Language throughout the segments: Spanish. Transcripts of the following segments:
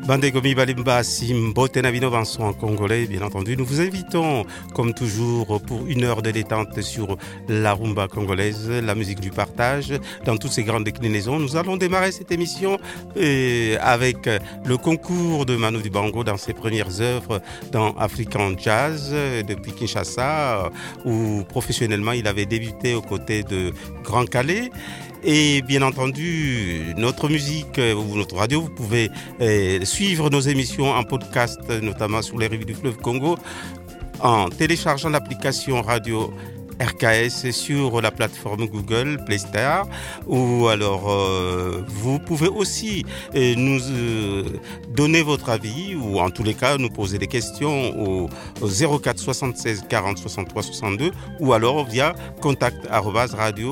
Bandegomi Balimba Simbote Navino Vincent en congolais, bien entendu. Nous vous invitons, comme toujours, pour une heure de détente sur la rumba congolaise, la musique du partage, dans toutes ses grandes déclinaisons. Nous allons démarrer cette émission avec le concours de Manu Dibango dans ses premières œuvres dans African Jazz, depuis Kinshasa, où professionnellement il avait débuté aux côtés de Grand Calais. Et bien entendu, notre musique ou notre radio, vous pouvez suivre nos émissions en podcast, notamment sur les rives du fleuve Congo, en téléchargeant l'application radio RKS sur la plateforme Google Play Store, ou alors vous pouvez aussi nous donner votre avis, ou en tous les cas nous poser des questions au 04 76 40 63 62, ou alors via contact@radio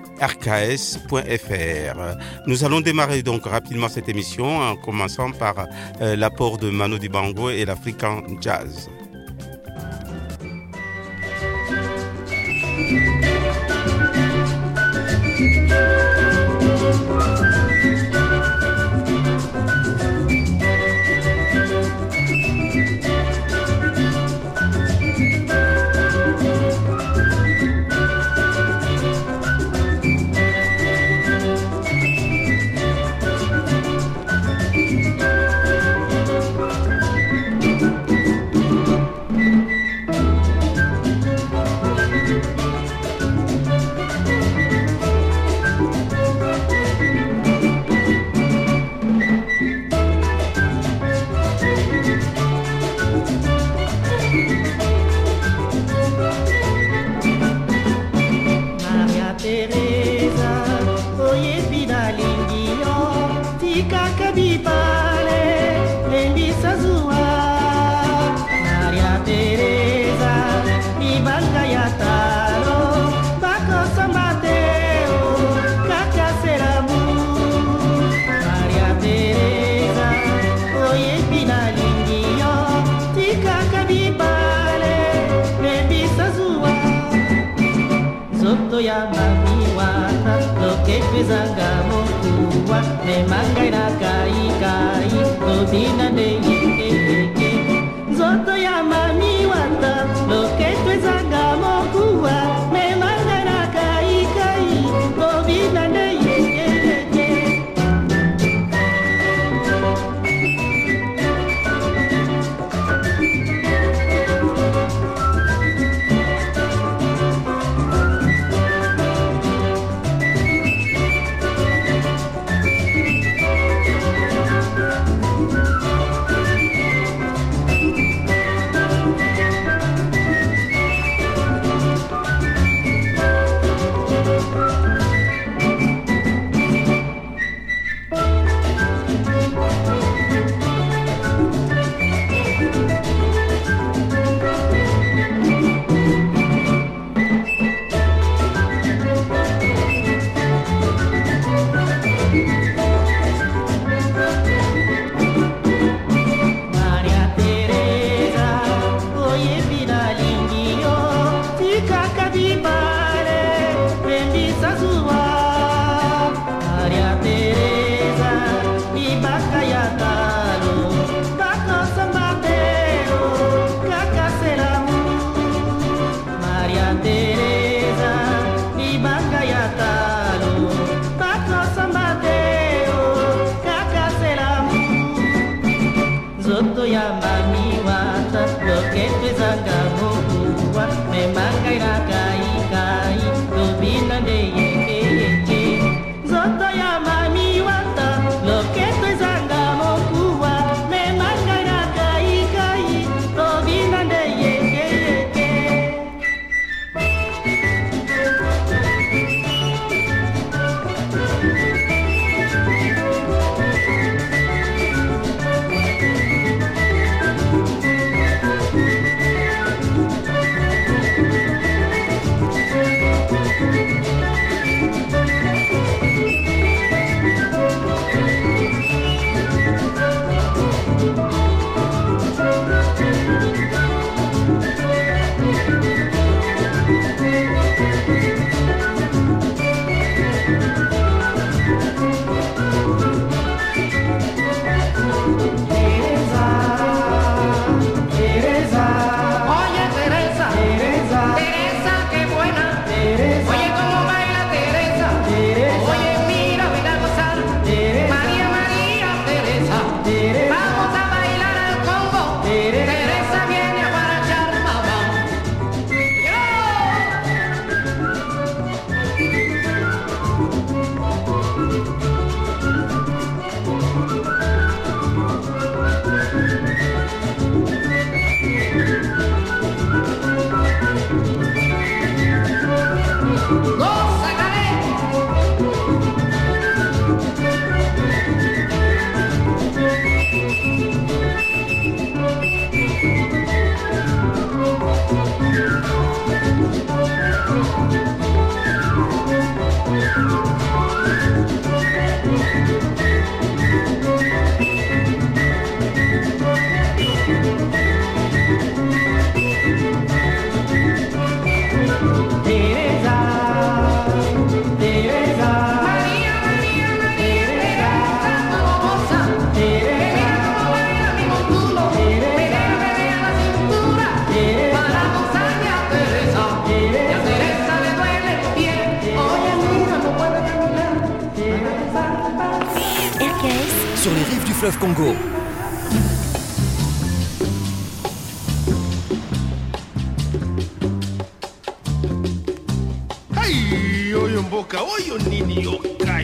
rks.fr. Nous allons démarrer donc rapidement cette émission en commençant par l'apport de Manu Dibango et l'African Jazz. fleuve Congo. Hey, oyo mboka, oyo nini yoka.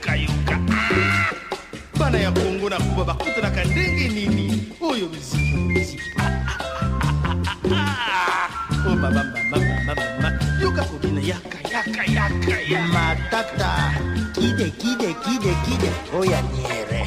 Bana ya Kongo na kuba bakutanaka ndenge nini? Oyo muziki. Oh mama. Yoka kobina yaka. Matata, kide, oya niere.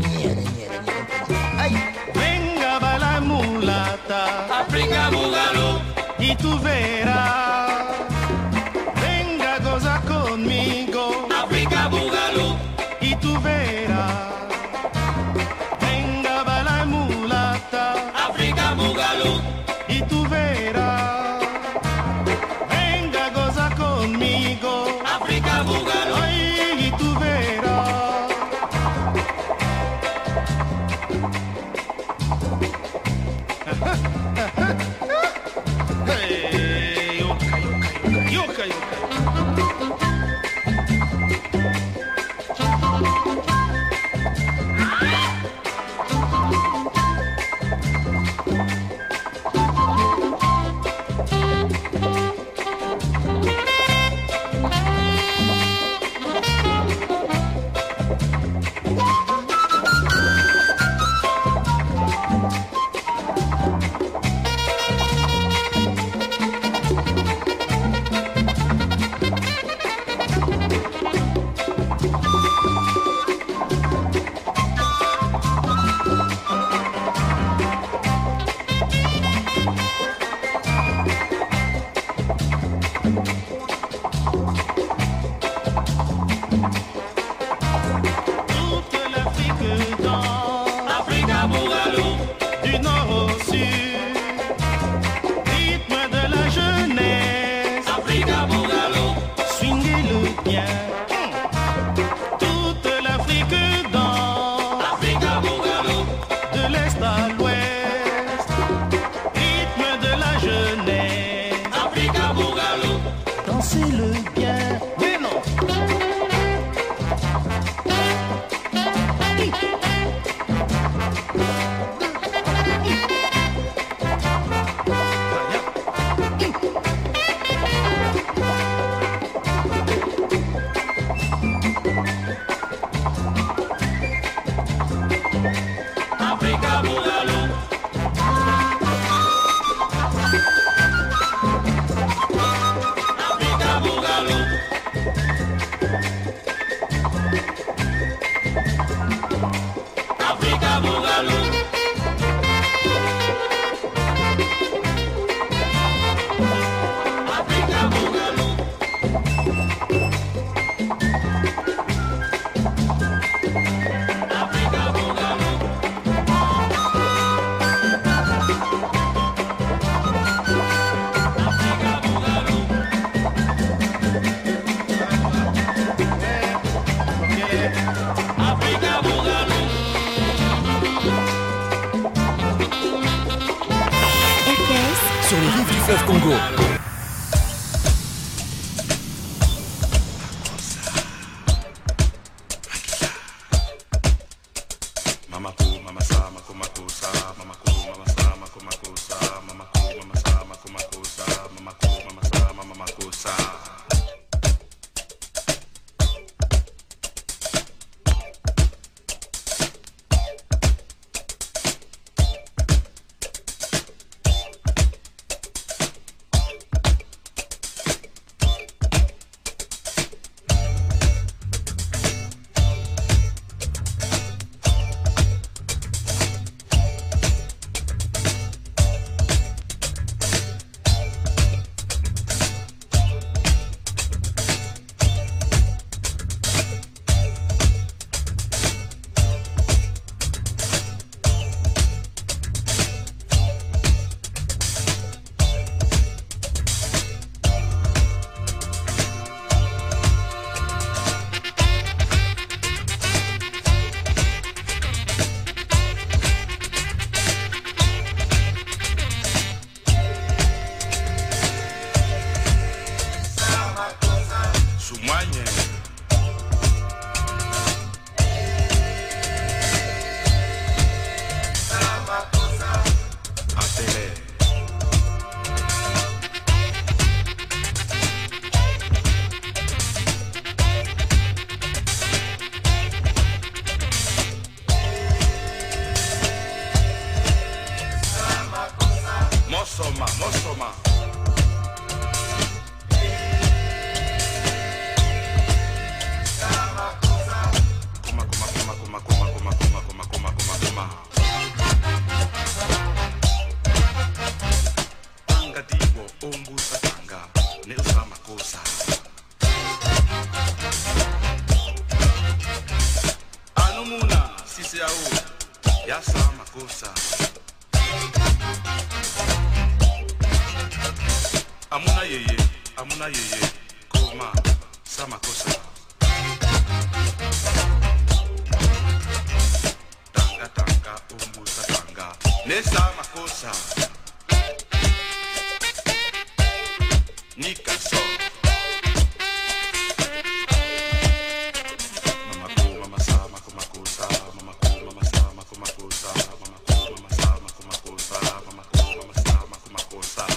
Ay, Venga bala mulata, Africa Bugalo, y tú verás. Venga goza conmigo, Africa Bugalo, y tú verás. Venga bala mulata, Africa Bugalo, y tú verás. Venga goza conmigo, Africa Bugalo, ay, y tú verás. Hey, yoka. Toute l'Afrique danse, Africa Bugalo, du nord au sud, rythme de la jeunesse, Africa Bugalo, swingez-le bien. Toute l'Afrique danse, Africa Bugalo, de l'est à l'ouest, rythme de la jeunesse, Africa Bugalo, dansez-le bien. Mais non. Africa Bugalo, Africa Bugalo, Africa Bugalo, Africa Bugalo, Africa Bugalo. Africa Bugalo, Sur les rives du fleuve Congo. Mosoma. Tanga digo umbusa tanga neusa makosa. Anumuna sisi au yasa makosa. Amuna yeye, koma, sama kosa. Tanga, umbusa tanga, ne sama kosa. Nika so. Mama sama kosa, mama sama kosa, mama sama kosa, mama sama kosa.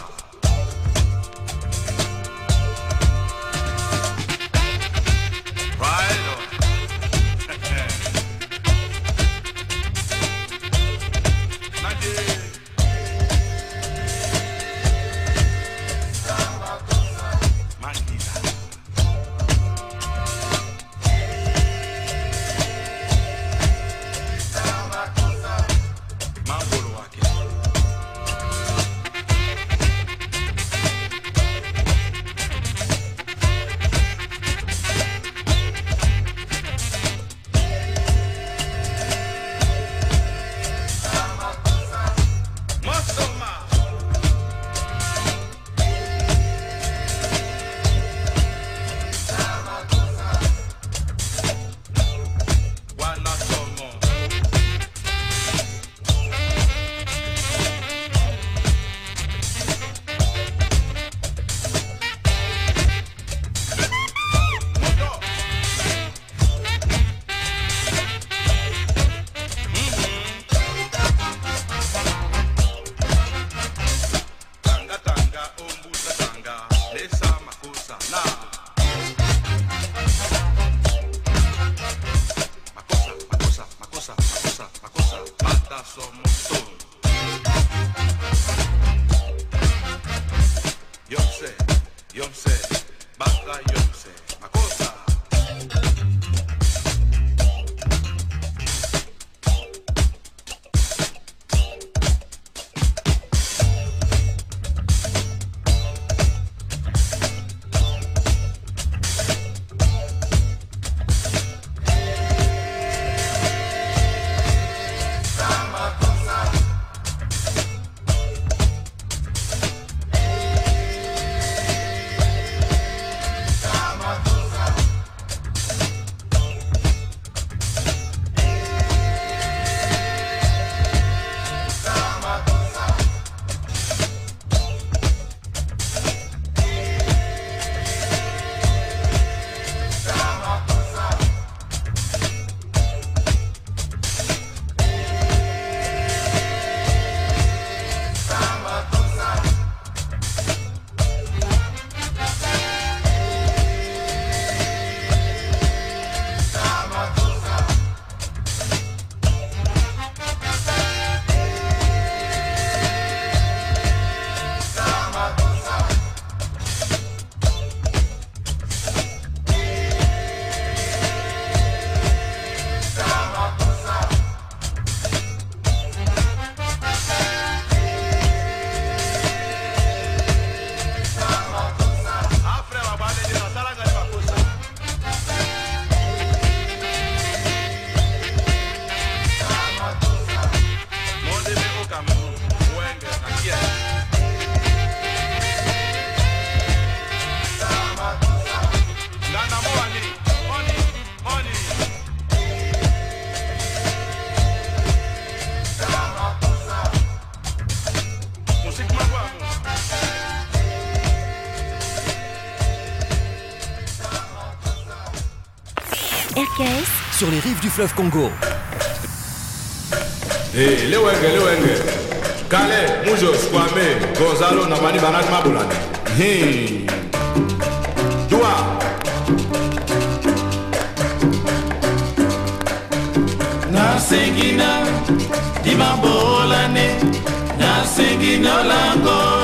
RKS sur les rives du fleuve Congo. Hey, Lewenge. Kale, Mujo, Squame, Gonzalo, Namani, Banak, Mabulani. Hey. Dua. Nasengina, Dimambolane, Nasengina Lango.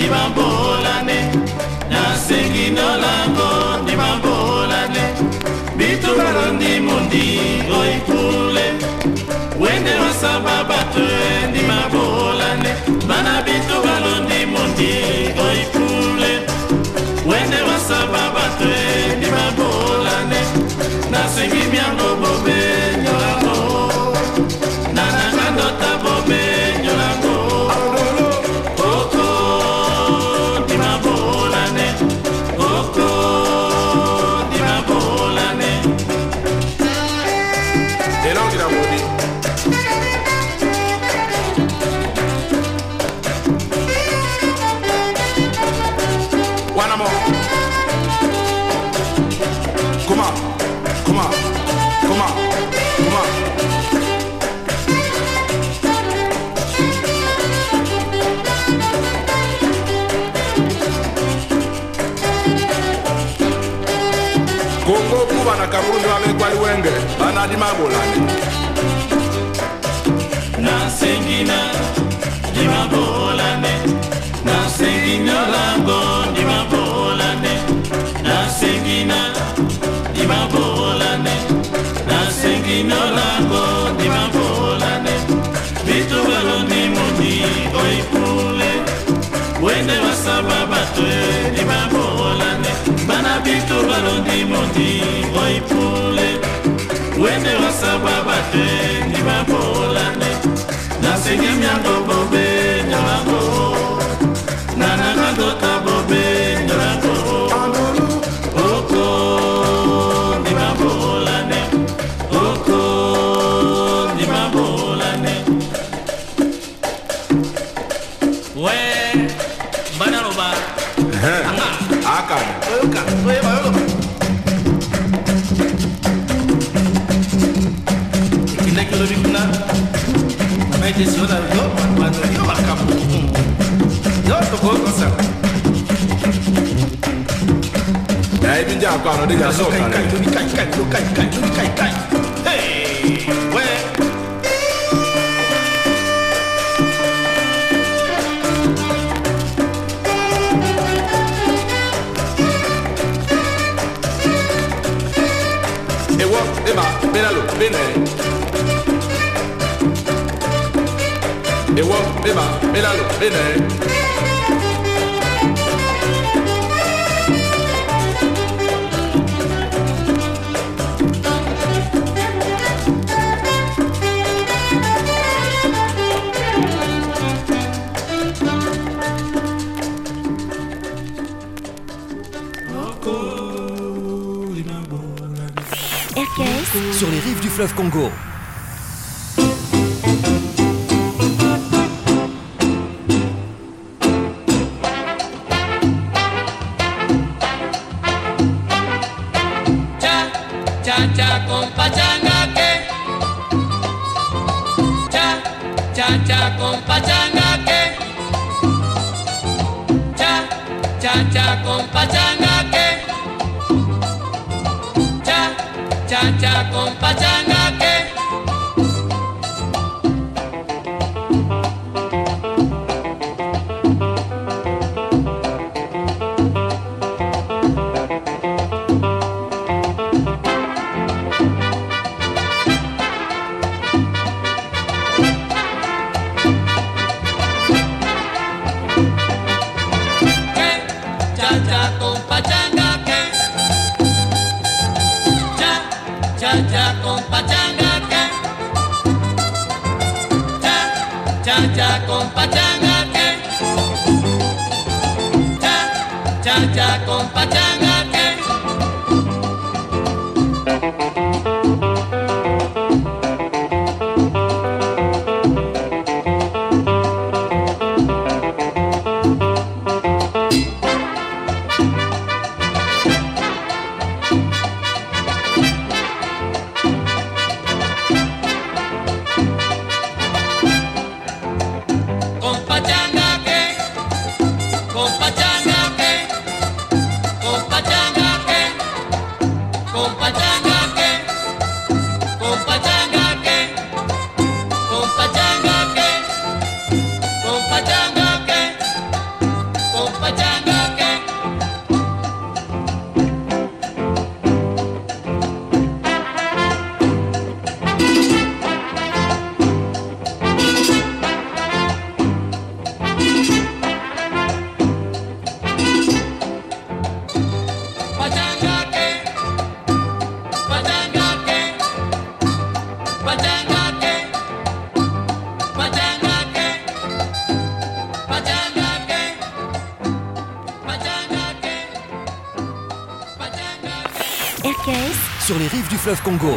mabolane nasengi nolango ndi mabolane bitu balondi mundi oikule wende wasaba bato ndi mabolane bana bitu balondi mundi oikule wende wasaba bato ndi mabolane nasengi miango bobe nyolango nanakandota bobe nyolango oko ndi mabolane oko ndi mabolane elongira modi one more come on come on come on come on Congo kuba na Cameroon wamekwali wenge banadi mabolane nasengina ndi mabolane nasengina lango ndi mabolane nasengina ndi mabolane nasengina lango ndi mabolane bitu balondi mundi oikule wende wasaba bato ndi mabolane bana bitu balondi mundi oikule wende wasaba bato ndi mabolane nasengi miango bobe nyolango nanakandota bobe nyolango oko ndi mabolane oko ndi mabolane we mbana loba anga akana oyoka oyeba oyoka ikindaki olobi kuna maitesi ola yo bano yo makambo yo tokokosa ebinja akwano diga soka Hey, we ewo eba benalo bene ewo eba benalo bene RKS sur les rives du fleuve Congo. cha cha cha compa changa que cha cha cha compa changa que cha cha cha compa changa que cha cha cha compa changa que cha cha compa changa que cha cha cha compa changa que cha cha cha compa changa que cha cha cha compa changa que sur les rives du fleuve Congo.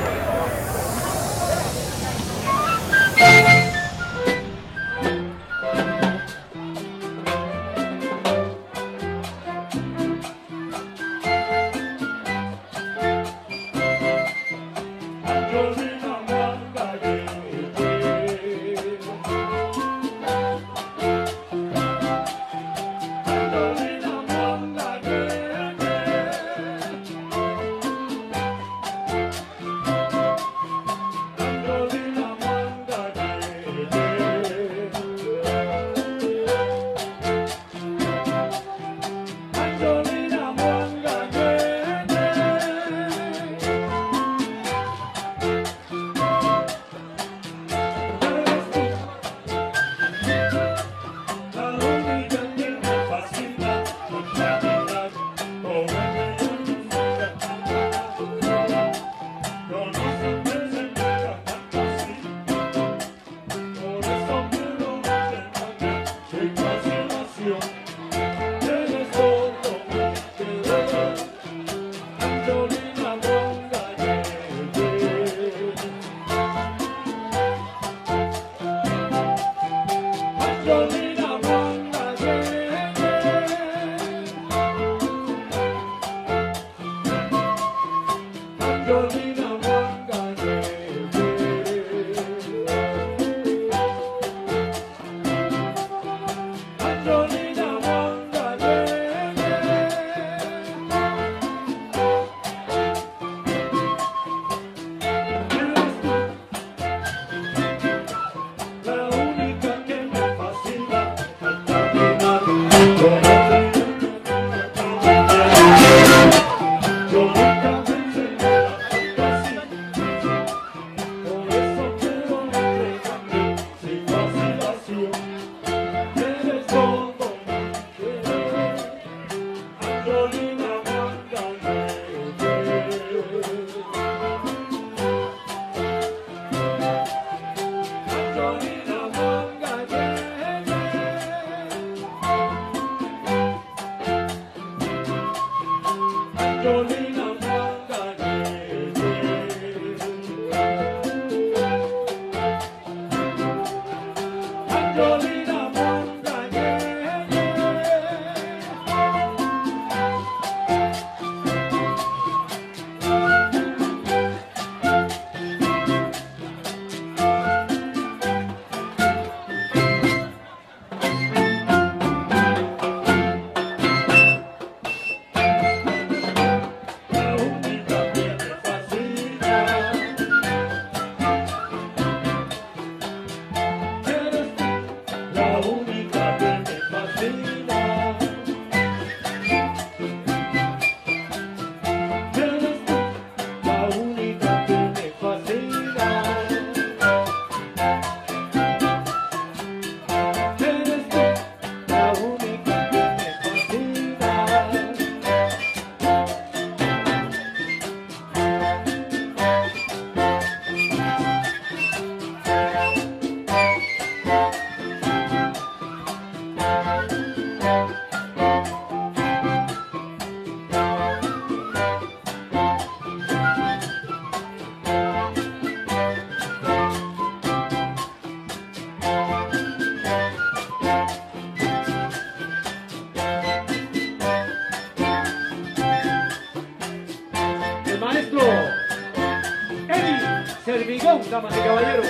Damas y caballeros,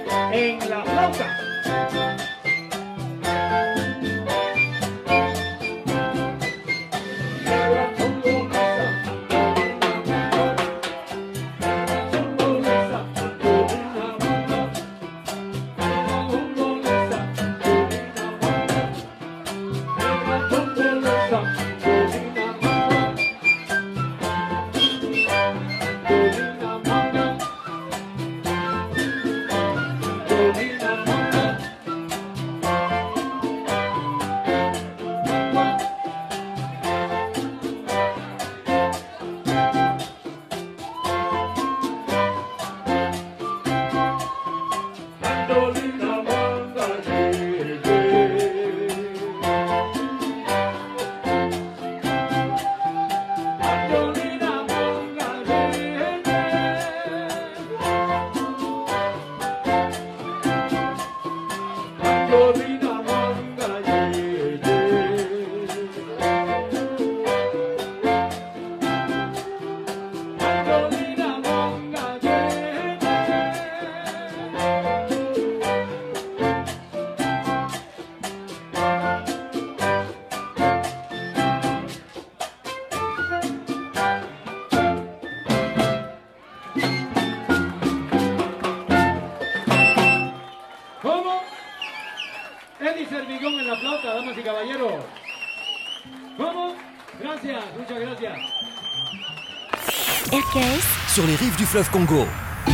en la flauta. dice el bigón en la flauta, damas y caballeros? ¿Cómo? Gracias, muchas gracias. RKS sur les rives du fleuve Congo.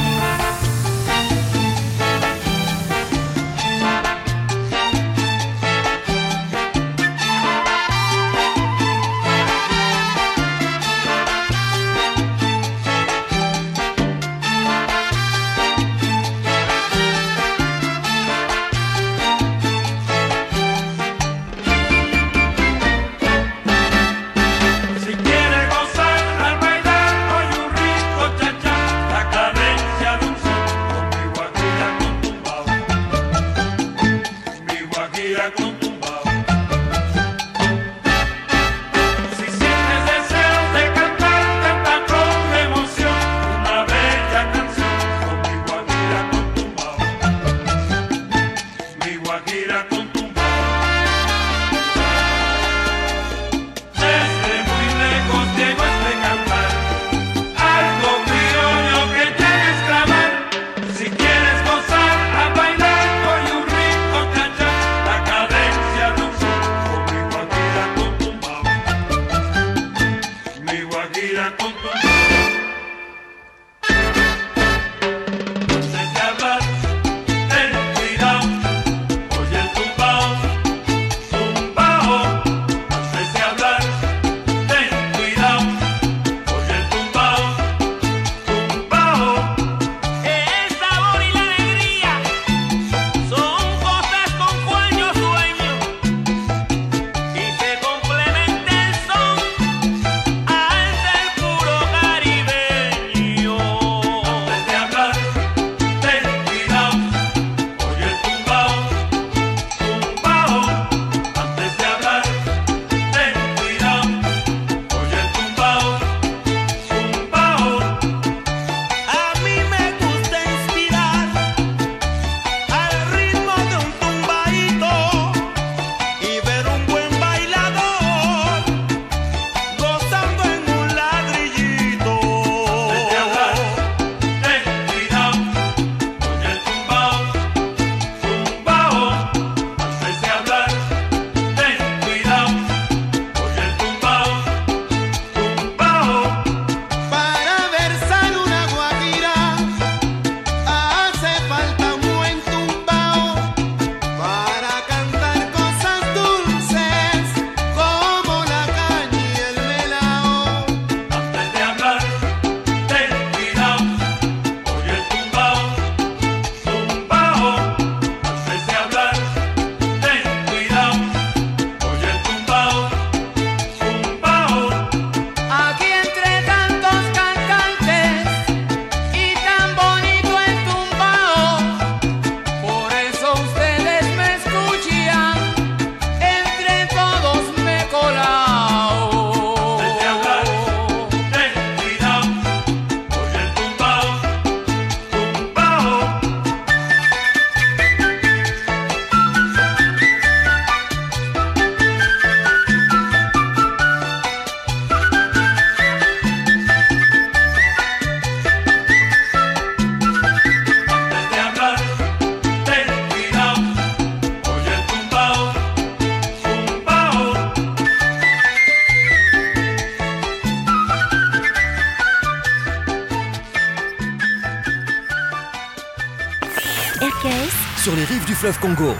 Sur les rives du fleuve Congo.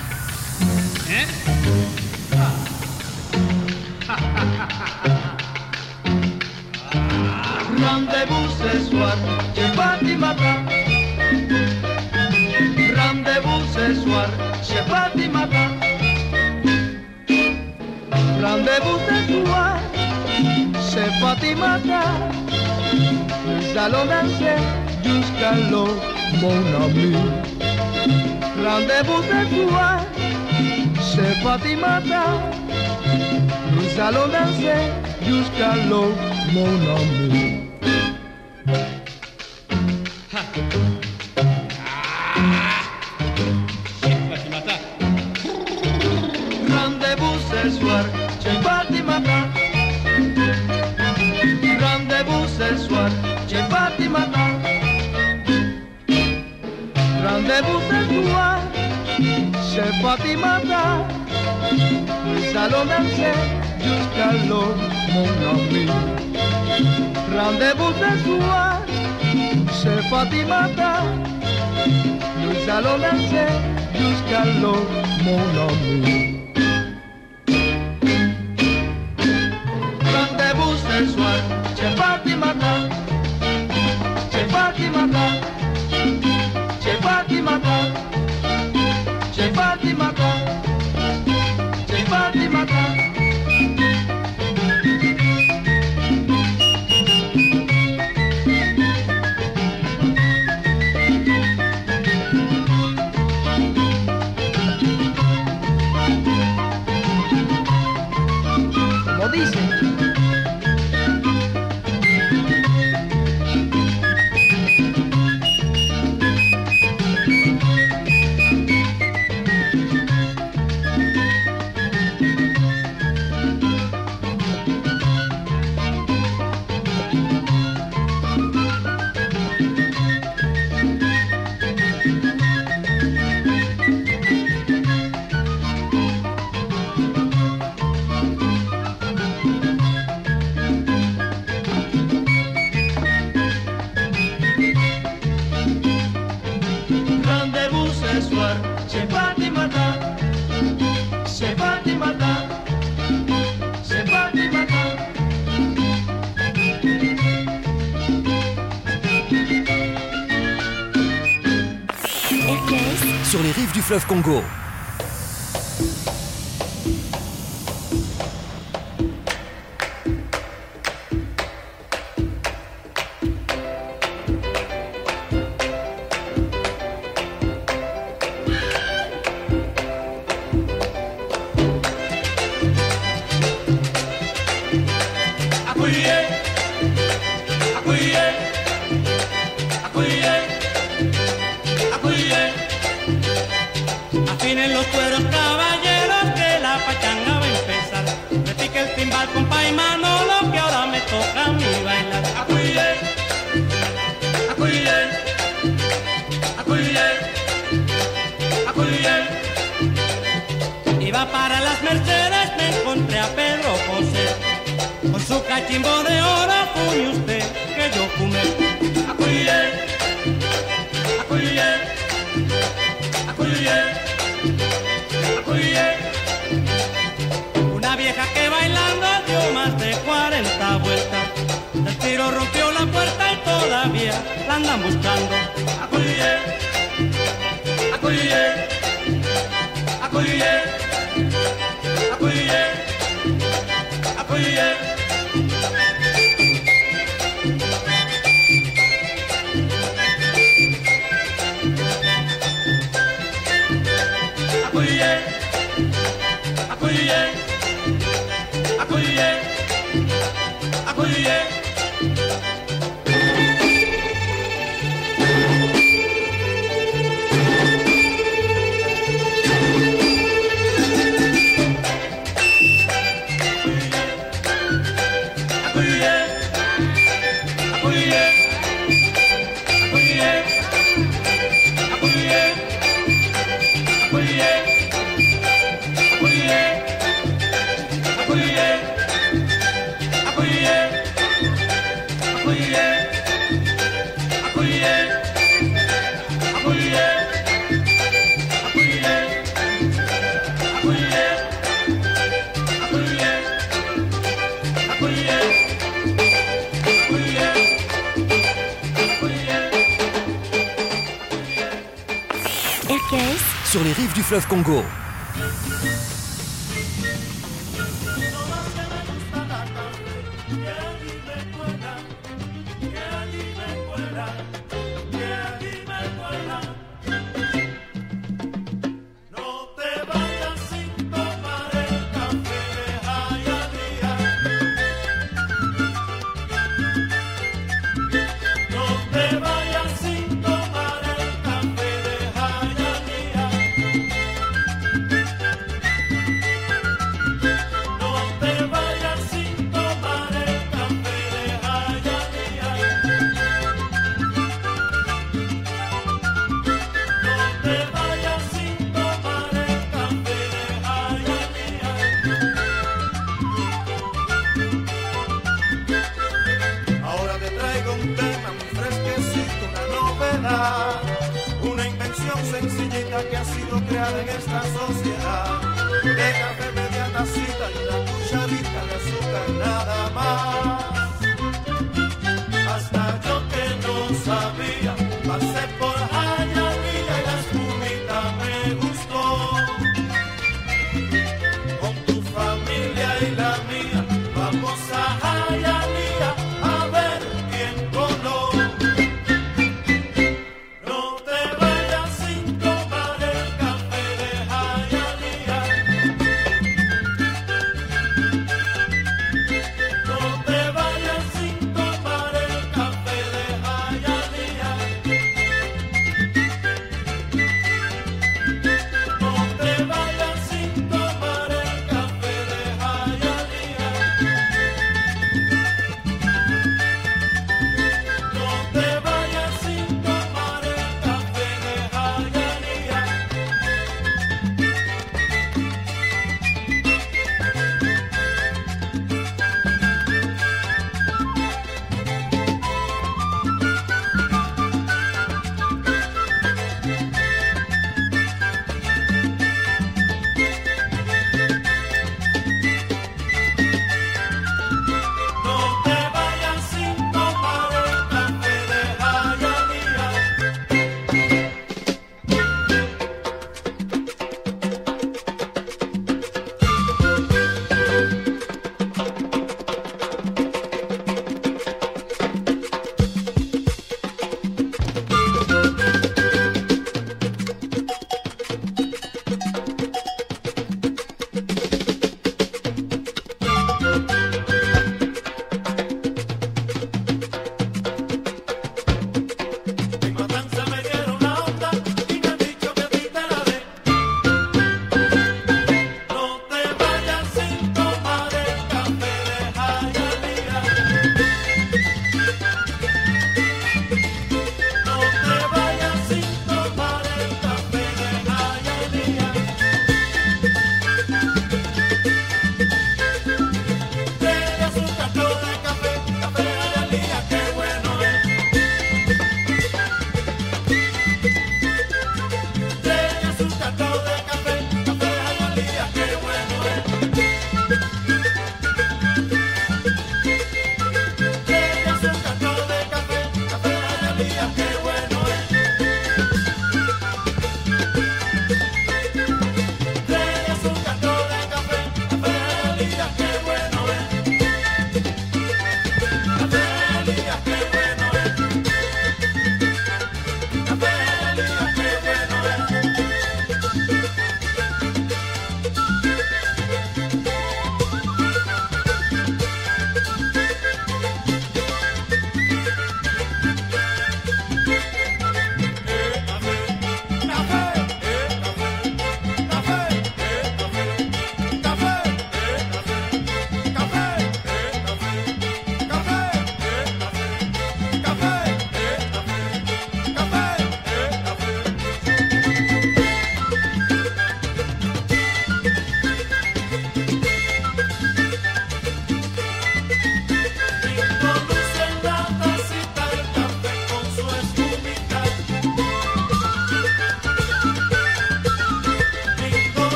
Rendez-vous ce soir chez Fatimata. Rendez-vous ce soir chez Fatimata. Rendez-vous ce soir chez Fatimata. Nous allons danser jusqu'à l'eau, mon ami. Rendez-vous ce soir chez Fatimata. Nous allons danser jusqu'à l'eau, mon ami. Rendez-vous ce soir chez Fatimata. Rendez-vous ce soir chez Fatimata. Rendez-vous ce soir c'est Fatimata. Nous allons danser jusqu'à l'eau, mon ami. Rendez-vous ce soir, c'est Fatimata. Nous allons danser jusqu'à l'eau, mon ami. Rendez-vous ce soir, c'est Fatimata. C'est Fatimata. C'est Fatimata. C'est Fatimata. C'est Fatimata. Como dice. Rendez-vous ce soir, c'est Fatimata. C'est Fatimata. C'est Fatimata. RKS sur les rives du fleuve Congo. Afinen los cueros, caballeros, que la pachanga va a empezar. Me pique el timbal, compa y Manolo, que ahora me toca a mí bailar. Acuye, acuye, acuye, acuye. Iba para las Mercedes, me encontré a Pedro José. Con su cachimbo de oro, fue usted que yo fumé. Acuye, acuye, acuye. Una vieja que bailando dio más de 40 vueltas. El tiro rompió la puerta y todavía la andan buscando. Acuye, acuye, acuye, acuye, acuye. Acuye, acuye, acuye. RKS sur les rives du fleuve Congo. sillita que ha sido creada en esta sociedad. De café media tacita y una cucharita de azúcar nada más. Hasta yo que no sabía, pasé por Jayalía y la espumita me gustó. Con tu familia y la mía, vamos a Jayalía a ver quién coló. No te vayas sin tomar el café de Jayalía. No te vayas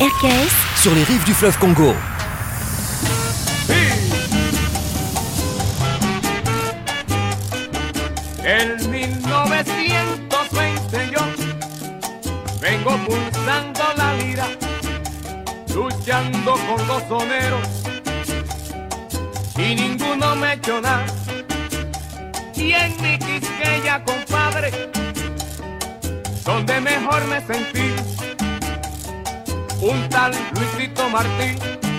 Aircase sur les rives du fleuve Congo. En 1920 yo vengo pulsando la lira, luchando con los soneros y ninguno me echó nada. Y en mi Quisqueya, compadre, donde mejor me sentí, un tal Luisito Martí,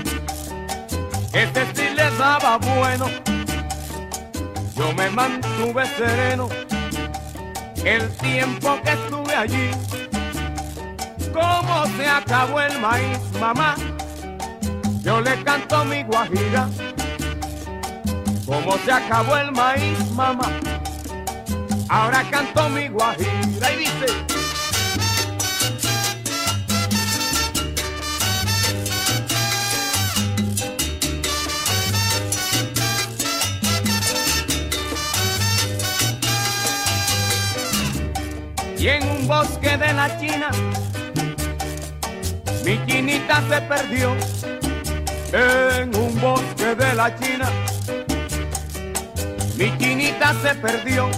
este sí le daba bueno. Yo me mantuve sereno el tiempo que estuve allí. Como se acabó el maíz, mamá, yo le canto mi guajira. Como se acabó el maíz, mamá, ahora canto mi guajira. Y dice: y en un bosque de la China, mi chinita se perdió. En un bosque de la China, mi chinita se perdió.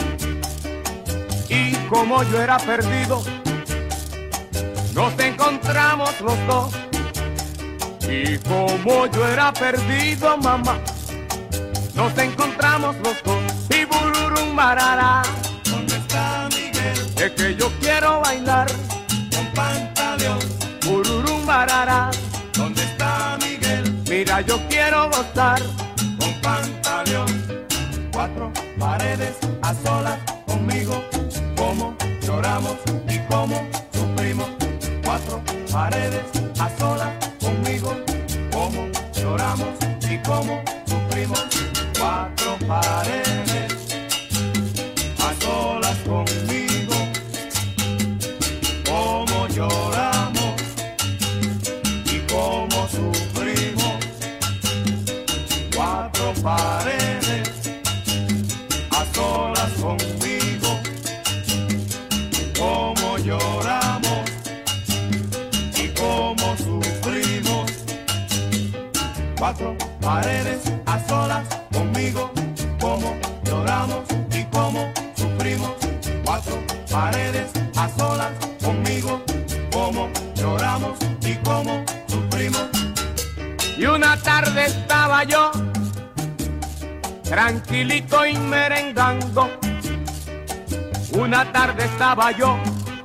Y como yo era perdido, nos encontramos los dos. Y como yo era perdido, mamá, nos encontramos los dos. Y bururum marara, ¿dónde está Miguel? Es que yo quiero bailar con Pantaleón. Bururum marara, ¿dónde está Miguel? Mira, yo quiero gozar con Pantaleón. Cuatro paredes a solas conmigo, como lloramos y como sufrimos. Cuatro paredes a solas conmigo, como lloramos y como sufrimos. Cuatro paredes a solas conmigo, como lloramos y como sufrimos. Cuatro paredes a solas conmigo, como lloramos y como sufrimos. Cuatro paredes a solas conmigo, como lloramos y como sufrimos. Cuatro paredes a solas conmigo, como lloramos y como sufrimos. Y una tarde estaba yo tranquilito y merengando. Una tarde estaba yo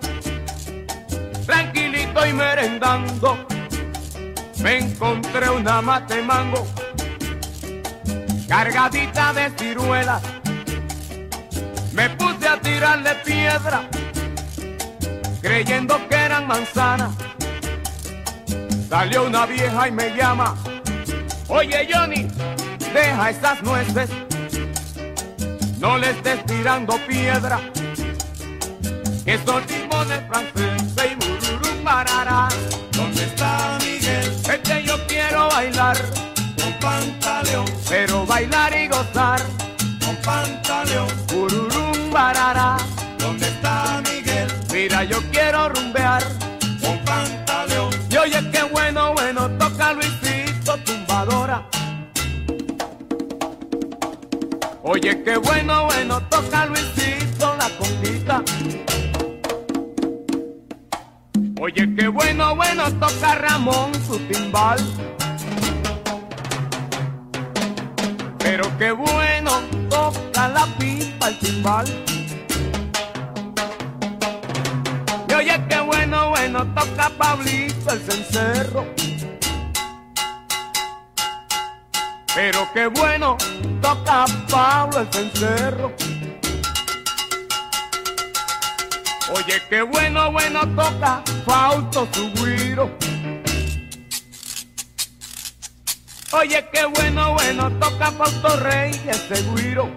tranquilito y merendando. Me encontré una mate mango cargadita de ciruelas. Me puse a tirarle piedra creyendo que eran manzanas. Salió una vieja y me llama: oye Johnny, deja esas nueces, no le estés tirando piedra, que son limones franceses. Y bururum marara, ¿dónde está Miguel? Es que yo quiero bailar con Pantaleón, pero bailar y gozar con Pantaleón. Bururum marara, ¿dónde está Miguel? Mira, yo quiero rumbear con Pantaleón. Y oye, qué bueno, bueno, toca Luisito tumbadora. Oye, qué bueno, bueno, toca Luisito la conguita. Oye, qué bueno, bueno, toca Ramón su timbal. Pero qué bueno, toca la pipa el timbal. Y oye, qué bueno, bueno, toca Pablito el cencerro. Pero qué bueno, toca Pablo el cencerro. Oye, qué bueno, bueno, toca Fausto su güiro. Oye, qué bueno, bueno, toca Fausto Rey ese güiro.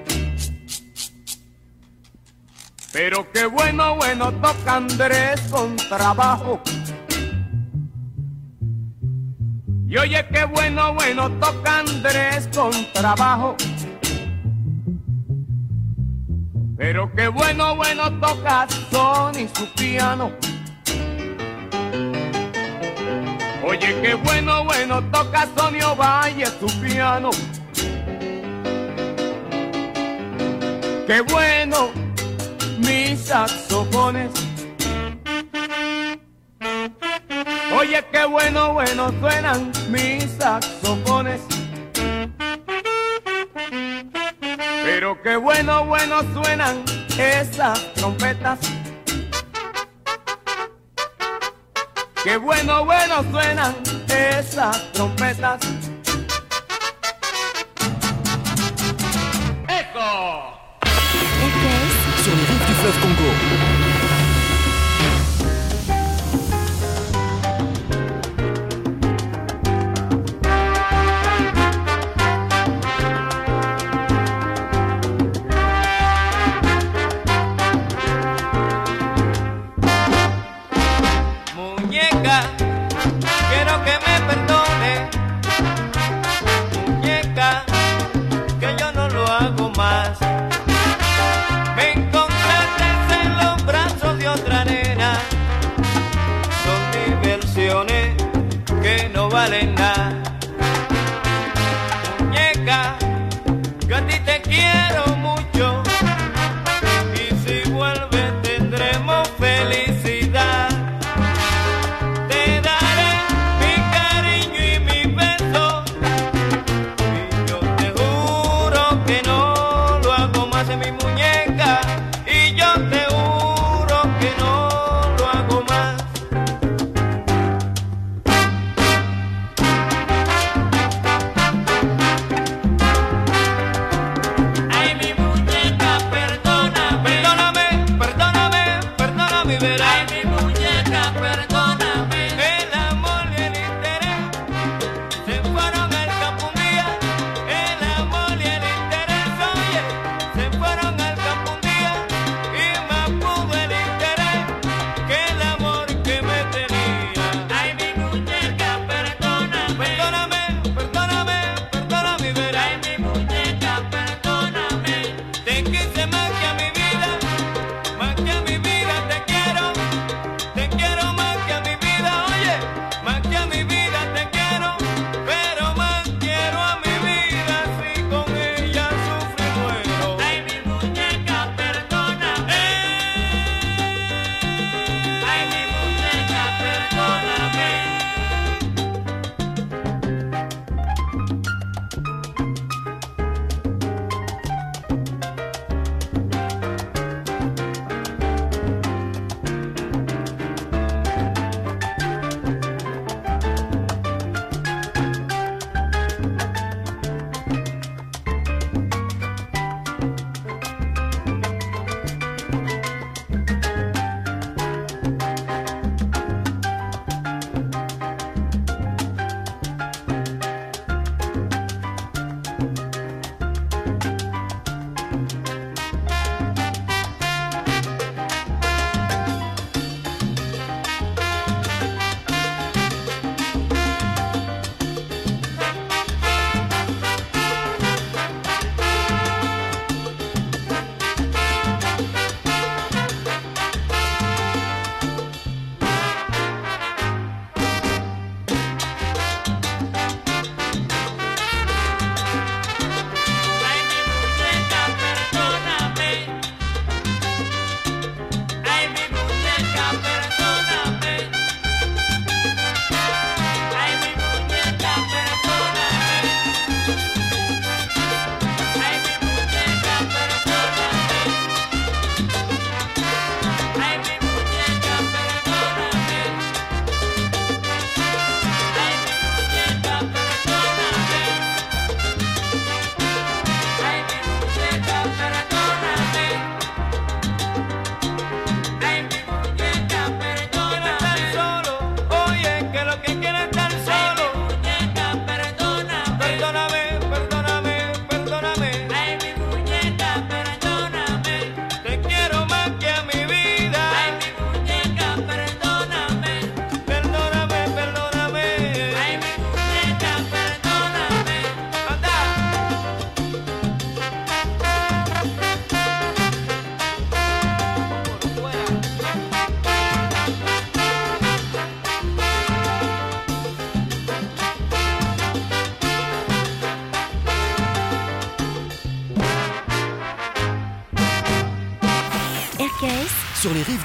Pero qué bueno, bueno, toca Andrés con trabajo. Y oye, qué bueno, bueno, toca Andrés con trabajo. Pero qué bueno, bueno, toca Sony su piano. Oye, qué bueno, bueno toca Sonio Valle su piano. Qué bueno mis saxofones. Oye, qué bueno, bueno suenan mis saxofones. Pero qué bueno, bueno suenan esas trompetas. Qué bueno, bueno suenan esas trompetas. ¡Eco! Sur les rives du fleuve Congo. Quiero que me perdone, muñeca, que yo no lo hago más. Me encontraste en los brazos de otra nena. Son diversiones que no valen nada. Muñeca, yo a ti te quiero mucho, y si vuelves tendremos felicidad. Te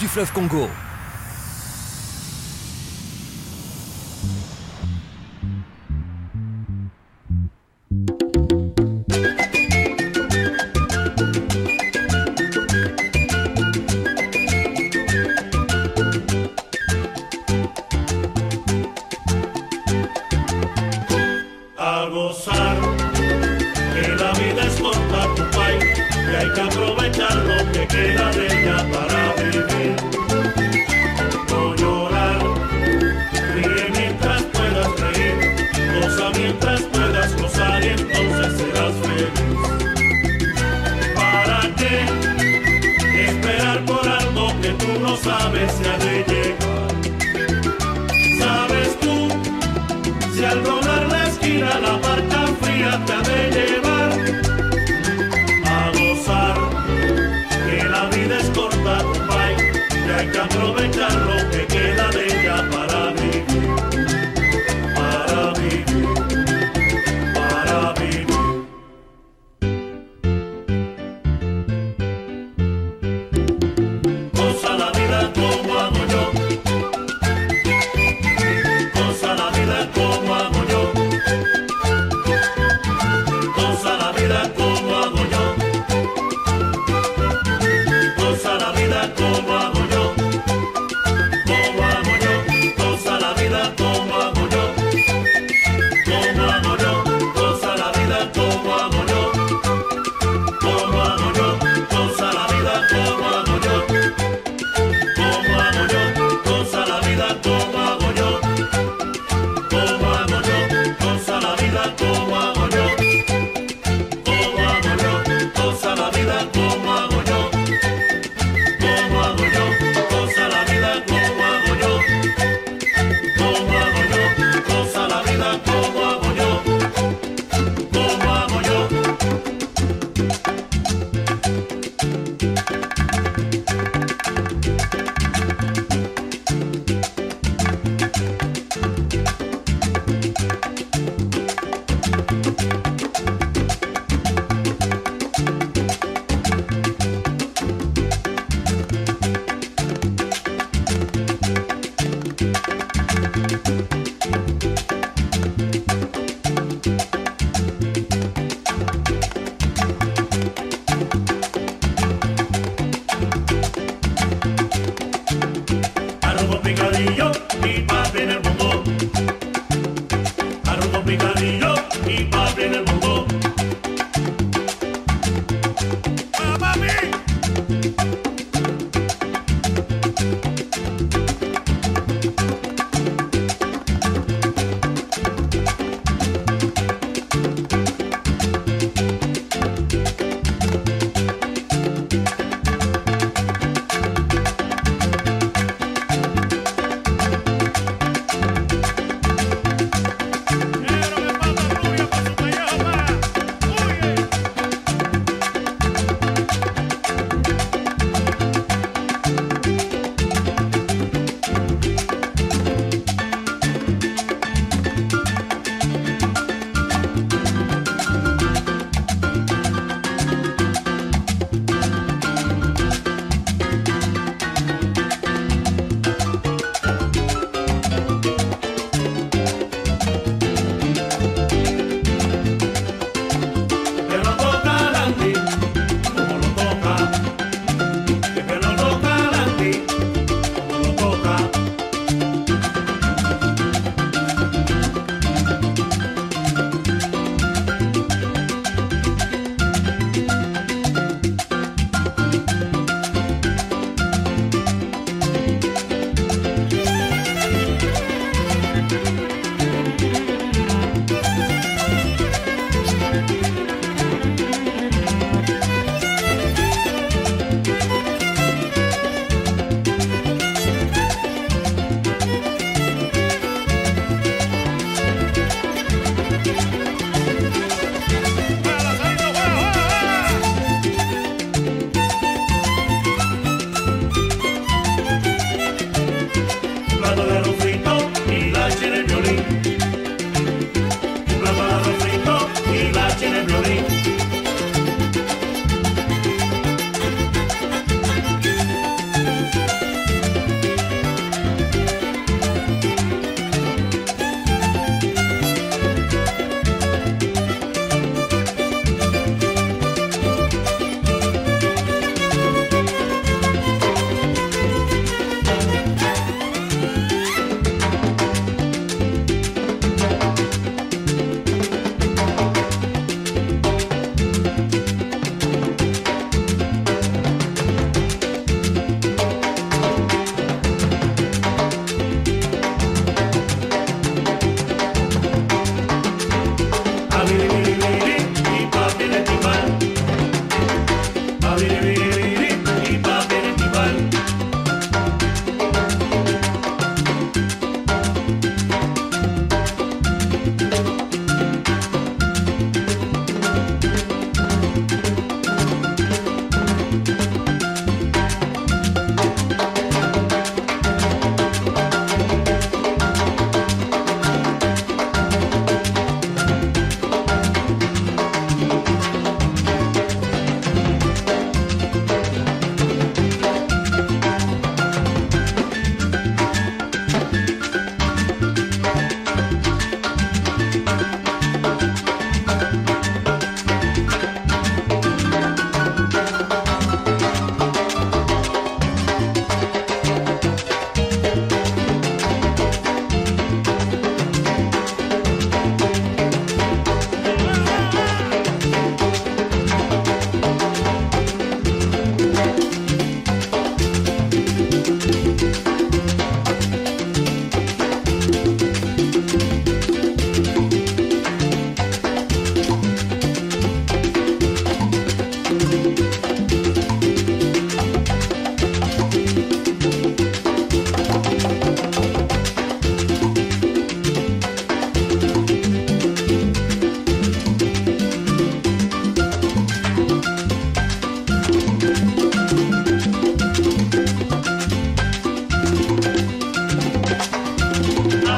du fleuve Congo.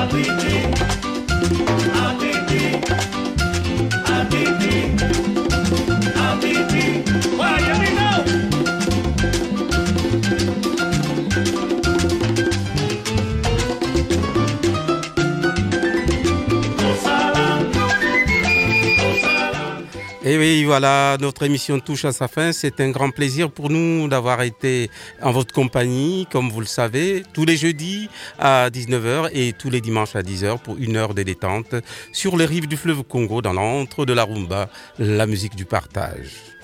Et oui, voilà, notre émission touche à sa fin. C'est un grand plaisir pour nous d'avoir été en votre compagnie, comme vous le savez, tous les jeudis à 19h et tous les dimanches à 10h pour une heure de détente sur les rives du fleuve Congo dans l'antre de la rumba, la musique du partage.